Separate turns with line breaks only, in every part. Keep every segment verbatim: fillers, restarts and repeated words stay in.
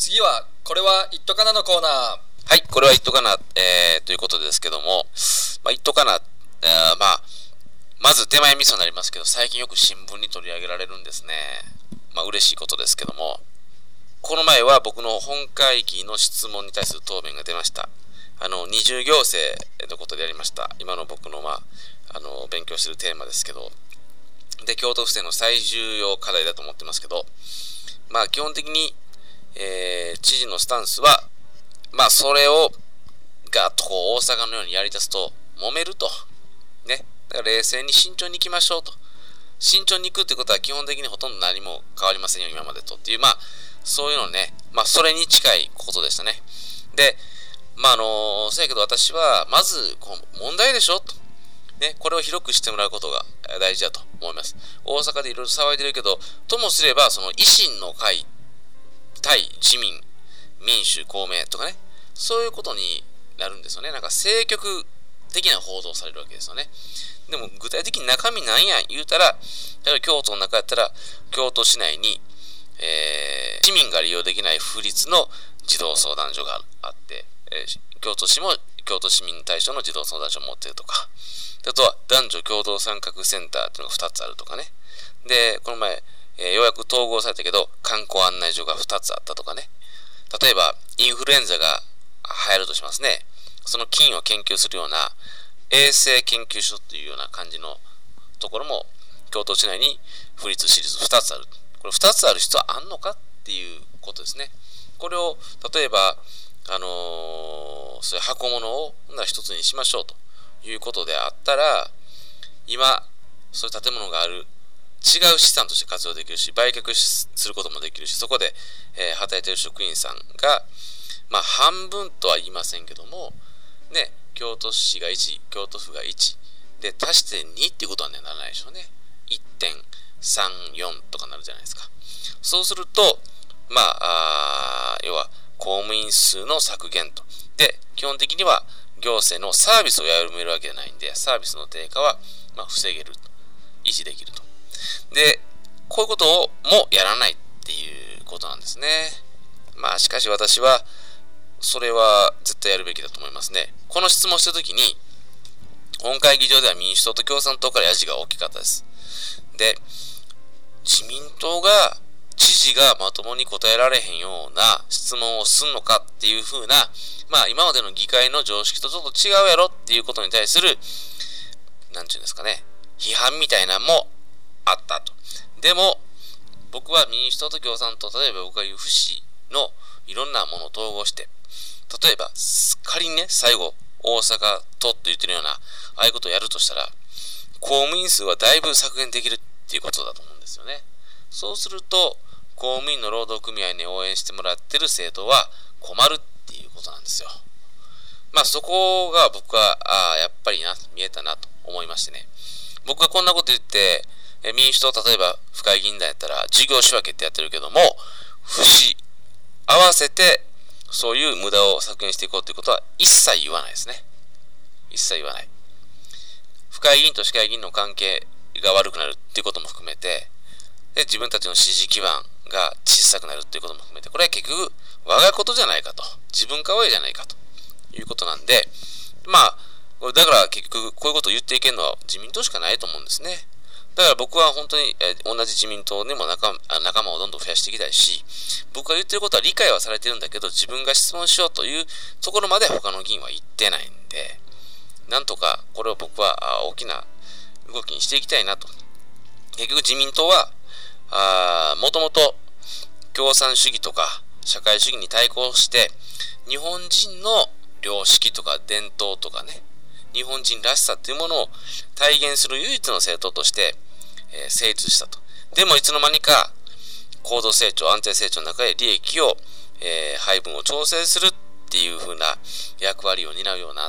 次はこれは言っとかなのコーナー。
はい、これは言っとかな、えー、ということですけども、まあ、言っとかな、えー、まあまず手前味噌になりますけど、最近よく新聞に取り上げられるんですね。まあ嬉しいことですけども、この前は僕の本会議の質問に対する答弁が出ました。あの二重行政のことでやりました。今の僕のまああの勉強しているテーマですけど、で京都府政の最重要課題だと思ってますけど、まあ基本的に、えー、知事のスタンスはまあそれをガッとこう大阪のようにやり出すと揉めるとね。だから冷静に慎重に行きましょうと。慎重に行くってことは基本的にほとんど何も変わりませんよ今までとっていう、まあそういうのね、まあそれに近いことでしたね。で、まああのそうやけど私はまずこう問題でしょと。ね、これを広くしてもらうことが大事だと思います。大阪でいろいろ騒いでるけど、ともすればその維新の会対自民、民主、公明とかね、そういうことになるんですよね。なんか政局的な報道されるわけですよね。でも具体的に中身なんや言うたら、例えば京都の中やったら京都市内に、えー、市民が利用できない府立の児童相談所があって、えー、京都市も京都市民対象の児童相談所を持っているとか、あとは男女共同参画センターっていうのがふたつあるとかね。でこの前、えー、ようやく統合されたけど観光案内所がふたつあったとかね。例えばインフルエンザが流行るとしますね。その菌を研究するような衛生研究所っていうような感じのところも京都市内に府立私立ふたつある。これふたつある必要あんのかっていうことですね。これを例えばあのー、そういう箱物をひとつにしましょうということであったら、今そういう建物がある違う資産として活用できるし、売却することもできるし、そこで、えー、働いている職員さんがまあ半分とは言いませんけどもね、京都市がいち、京都府がいちで足してにっていうことはねならないでしょうね。いってんさんよん とかなるじゃないですか。そうするとまあ、あ要は公務員数の削減と。で基本的には行政のサービスをやめるわけじゃないんで、サービスの低下はまあ防げると、維持できると。でこういうことをもやらないっていうことなんですね。まあしかし私はそれは絶対やるべきだと思いますね。この質問したときに本会議場では民主党と共産党からヤジが大きかったです。で自民党が知事がまともに答えられへんような質問をすんのかっていう風な、まあ今までの議会の常識とちょっと違うやろっていうことに対するなんていうんですかね、批判みたいなのもあったと。でも僕は民主党と共産党、例えば僕が言う府市のいろんなものを統合して、例えば仮にね最後大阪都と言ってるようなああいうことをやるとしたら、公務員数はだいぶ削減できるっていうことだと思うんですよね。そうすると公務員の労働組合に応援してもらってる政党は困るっていうことなんですよ。まあそこが僕はあやっぱりな見えたなと思いましてね。僕がこんなこと言って民主党例えば府会議員団やったら事業仕分けってやってるけども、府市合わせてそういう無駄を削減していこうということは一切言わないですね。一切言わない。府会議員と市会議員の関係が悪くなるっていうことも含めて、で自分たちの支持基盤が小さくなるっていうことも含めて、これは結局我がことじゃないかと、自分かわいじゃないかということなんで、まあこれだから結局こういうことを言っていけるのは自民党しかないと思うんですね。だから僕は本当に、えー、同じ自民党でも仲仲間をどんどん増やしていきたいし、僕が言ってることは理解はされてるんだけど、自分が質問しようというところまで他の議員は言ってないんで、なんとかこれを僕は大きな動きにしていきたいなと。結局自民党はもともと共産主義とか社会主義に対抗して日本人の良識とか伝統とかね、日本人らしさというものを体現する唯一の政党として、えー、成立したと。でもいつの間にか高度成長安定成長の中で利益を、えー、配分を調整するっていう風な役割を担うようになって、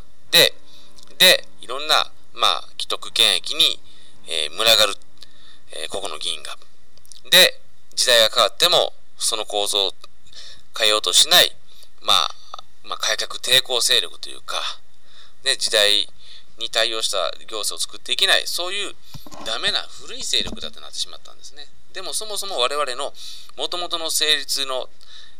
でいろんなまあ既得権益に、えー、群がる、えー、個々の議員がで時代が変わってもその構造を変えようとしない、まあ、まあ改革抵抗勢力というか、で時代に対応した行政を作っていけない、そういうダメな古い勢力だとなってしまったんですね。でもそもそも我々のもともとの成立の、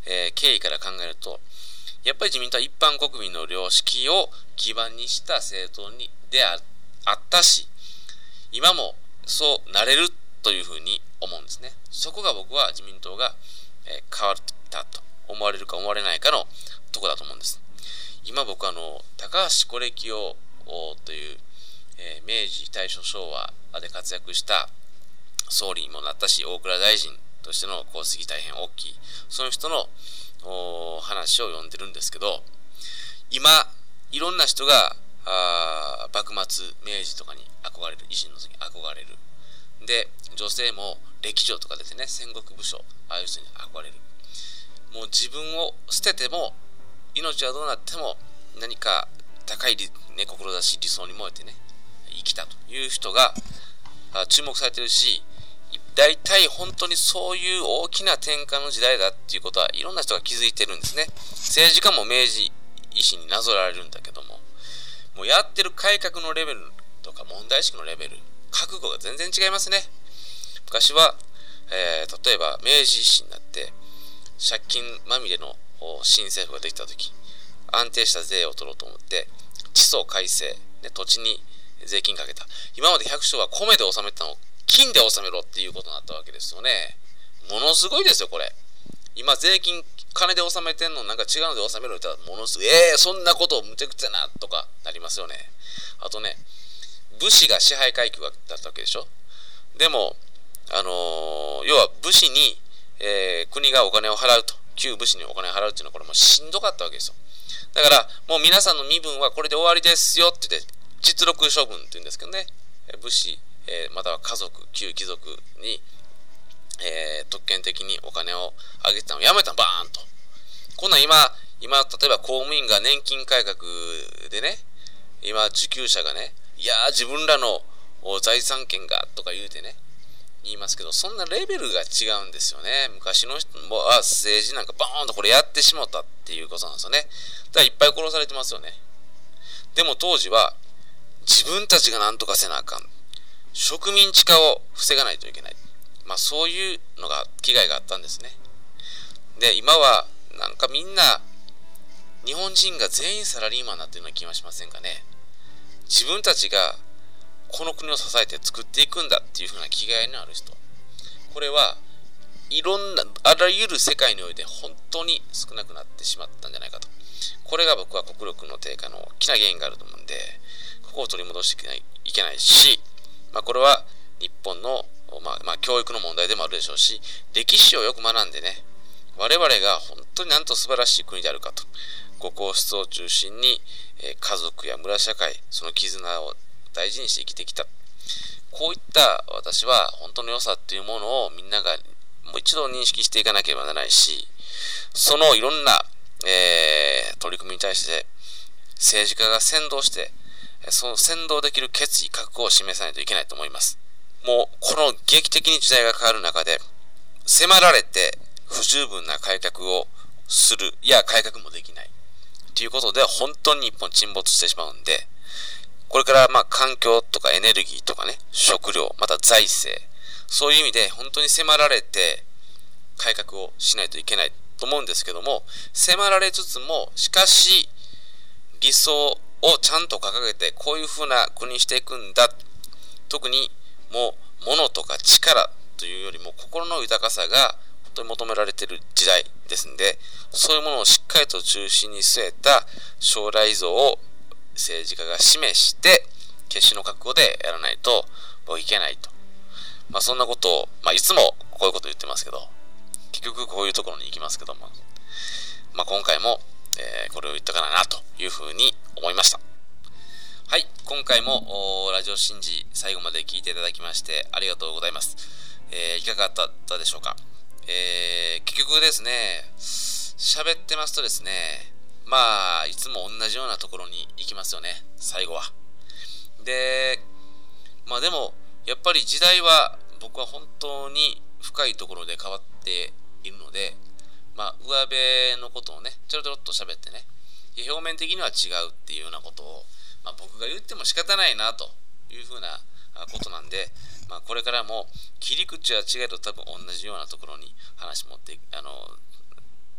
えー、経緯から考えると、やっぱり自民党は一般国民の良識を基盤にした政党にで あ, あったし、今もそうなれるというふうに思うんですね。そこが僕は自民党が、えー、変わったと思われるか思われないかのところだと思うんです。今僕はあの高橋是清という、えー、明治大正昭和で活躍した総理にもなったし、大蔵大臣としての功績大変大きい、その人の話を読んでるんですけど、今いろんな人があ幕末明治とかに憧れる、維新の時に憧れるで、女性も歴女とか出てね、戦国武将、ああいう人に憧れる。もう自分を捨てても、命はどうなっても何か高い、ね、志理想に燃えてね生きたという人が注目されてるし、大体本当にそういう大きな転換の時代だっていうことはいろんな人が気づいてるんですね。政治家も明治維新になぞられるんだけども、もうやってる改革のレベルとか問題意識のレベル、覚悟が全然違いますね。昔は、えー、例えば明治維新になって借金まみれの新政府ができたとき、安定した税を取ろうと思って地租改正、ね、土地に税金かけた。今まで百姓は米で納めたのを金で納めろっていうことになったわけですよね。ものすごいですよこれ。今税金金で納めてんのなんか違うので納めろって言ったらものすごい、えー、そんなことをむちゃくちゃなとかなりますよね。あとね、武士が支配階級だったわけでしょ。でもあのー、要は武士に、えー、国がお金を払うと、旧武士にお金を払うっていうのはこれもうしんどかったわけですよ。だからもう皆さんの身分はこれで終わりですよって言って実力処分って言うんですけどね、武士、えー、または家族、旧貴族に、えー、特権的にお金をあげてたのをやめたの、バーンと。こんなん今今例えば公務員が年金改革でね、今受給者がね、いやー自分らの財産権がとか言うてね言いますけど、そんなレベルが違うんですよね。昔の人もあ政治なんかバーンとこれやってしもったっていうことなんですよね。だからいっぱい殺されてますよね。でも当時は自分たちが何とかせなあかん、植民地化を防がないといけない、まあそういうのが危害があったんですね。で今はなんかみんな日本人が全員サラリーマンになってるような気がしませんかね。自分たちがこの国を支えて作っていくんだっていう風な気概のある人、これはいろんなあらゆる世界において本当に少なくなってしまったんじゃないかと。これが僕は国力の低下の大きな原因があると思うんで、ここを取り戻していけない、いけないし、まあ、これは日本の、まあ、まあ教育の問題でもあるでしょうし、歴史をよく学んでね、我々が本当になんと素晴らしい国であるかと、ご皇室を中心に、えー、家族や村社会、その絆を大事にして生きてきた。こういった私は本当の良さっていうものをみんながもう一度認識していかなければならないし、そのいろんな、えー、取り組みに対して政治家が先導して、その先導できる決意覚悟を示さないといけないと思います。もうこの劇的に時代が変わる中で迫られて不十分な改革をする、いや改革もできないということで本当に日本沈没してしまうんで、これからまあ環境とかエネルギーとかね、食料、また財政、そういう意味で本当に迫られて改革をしないといけないと思うんですけども、迫られつつもしかし理想をちゃんと掲げてこういうふうな国にしていくんだ、特にもう物とか力というよりも心の豊かさが本当に求められている時代ですんで、そういうものをしっかりと中心に据えた将来像を政治家が示して決死の覚悟でやらないともういけないと、まあ、そんなことを、まあ、いつもこういうこと言ってますけど、結局こういうところに行きますけども、まあ、今回も、えー、これを言ったかなというふうに思いました。はい、今回もラジオシンジ最後まで聞いていただきましてありがとうございます。えー、いかがだったでしょうか。えー、結局ですね、喋ってますとですね、まあいつも同じようなところに行きますよね、最後は。で、まあでもやっぱり時代は僕は本当に深いところで変わっているので、まあ上辺のことをねちょろちょろっと喋ってね、表面的には違うっていうようなことを、まあ、僕が言っても仕方ないなというふうなことなんで、まあ、これからも切り口は違えど多分同じようなところに話持ってあの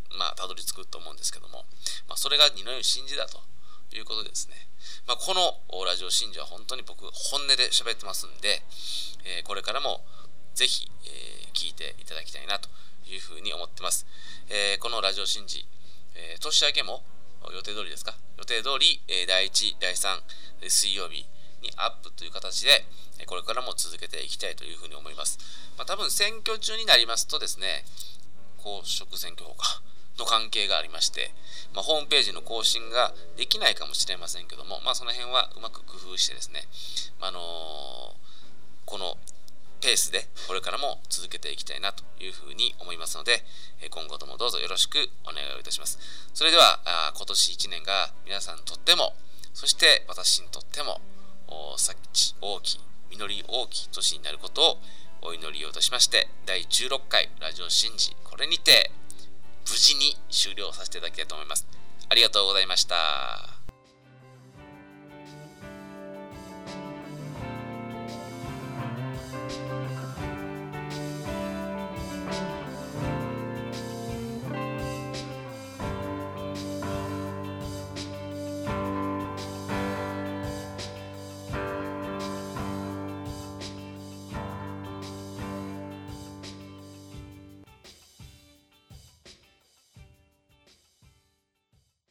まあたどり着くと思うんですけども、まあ、それが二の湯真司だということでですね、まあ、このラジオ真司は本当に僕本音で喋ってますんで、えー、これからもぜひ、えー、聞いていただきたいなというふうに思ってます。えー、このラジオ真司、えー、年明けも予定通りですか予定通り、えー、だいいち、だいさん水曜日にアップという形でこれからも続けていきたいというふうに思います。まあ、多分選挙中になりますとですね、公職選挙法かの関係がありまして、まあ、ホームページの更新ができないかもしれませんけども、まあ、その辺はうまく工夫してですね、あのー、このペースでこれからも続けていきたいなというふうに思いますので、今後ともどうぞよろしくお願いをいたします。それでは今年いちねんが皆さんにとっても、そして私にとっても幸大きい実り大きい年になることをお祈りをいたしまして、だいじゅうろっかいラジオ真司、これにて無事に終了させていただきたいと思います。ありがとうございました。